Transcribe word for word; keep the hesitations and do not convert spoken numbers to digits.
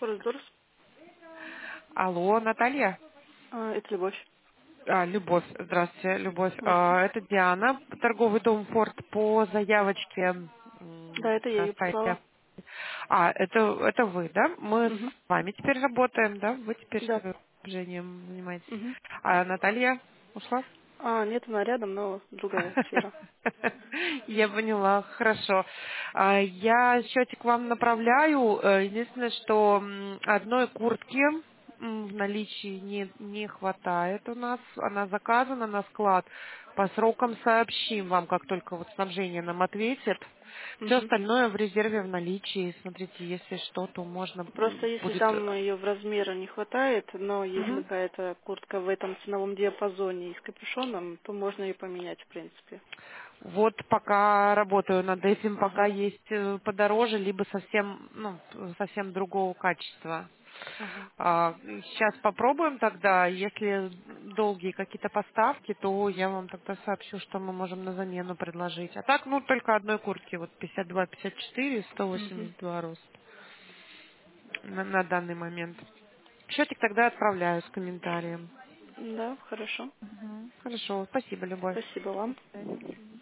Форсдорс. Алло, Наталья? А, это Любовь. А, Любовь, здравствуйте, Любовь. Здравствуйте. А, это Диана, торговый дом Форд по заявочке м, Да, это я на ее сайте. послала. А, это, это вы, да? Мы Угу. с вами теперь работаем, да? Вы теперь Да. э, движением занимаетесь. Угу. А Наталья ушла? А, нет, она рядом, но другая сфера. Я поняла, хорошо. А, Я счетик вам направляю. Э, Единственное, что м, одной куртки м, в наличии не, не хватает у нас. Она заказана на склад. По срокам сообщим вам, как только вот снабжение нам ответит. Все Угу. остальное в резерве в наличии. Смотрите, если что, то можно Просто м, если будет... там ее в размера не хватает, но есть Мгм. какая-то куртка в этом ценовом диапазоне и с капюшоном, то можно ее поменять, в принципе. Вот пока работаю над этим, пока Ага. есть э, подороже, либо совсем, ну, совсем другого качества. Ага. А, Сейчас попробуем тогда. Если долгие какие-то поставки, то я вам тогда сообщу, что мы можем на замену предложить. А так, ну, только одной куртки, вот пятьдесят два пятьдесят четыре, сто Угу. восемьдесят два рост на, на данный момент. Счетик тогда отправляю с комментарием. Да, хорошо. Мгм. Хорошо, спасибо, Любовь. Спасибо вам. До свидания.